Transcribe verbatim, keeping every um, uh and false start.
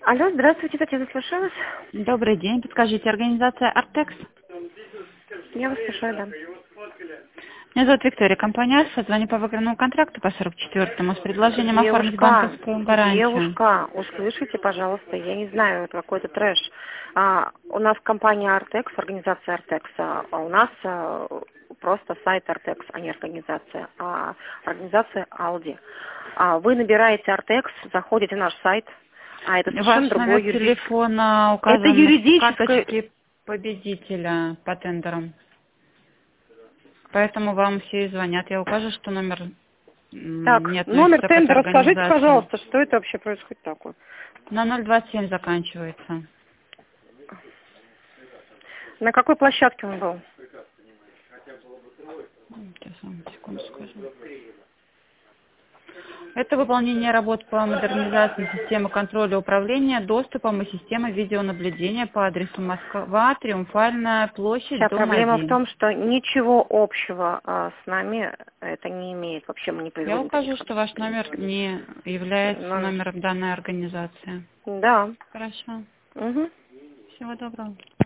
Алло, здравствуйте, Татьяна, слушаю вас. Добрый день. Подскажите, организация «Артекс». Я вас слушаю, да. Меня зовут Виктория, компания «Альфа». Звоню по выигранному контракту по сорок четвёртому с предложением оформить Девушка, банковскую гарантию. девушка, услышите, пожалуйста, я не знаю, это какой-то трэш. А, у нас компания «Артекс», организация «Артекс», а у нас а, просто сайт «Артекс», а не организация, а организация «Алди». А, вы набираете «Артекс», заходите на наш сайт, а это совершенно Ваш другой номер юридический. телефона Это указан в юридическое. карточке победителя по тендерам. Поэтому вам все и звонят. Я укажу, что номер м, Так, не номер относится к этой тендера, скажите, организации. пожалуйста, что это вообще происходит такое? На ноль двадцать семь заканчивается. На какой площадке он был? Сейчас вам секунду скажу. Это выполнение работ по модернизации системы контроля управления доступом и системы видеонаблюдения по адресу Москва, Триумфальная площадь, Вся дом проблема в один. том, что ничего общего а, с нами это не имеет. Вообще мы не Я производим таких укажу, что ваш работ. номер не является Номер. номером данной организации. Да. Хорошо. Угу. Всего доброго.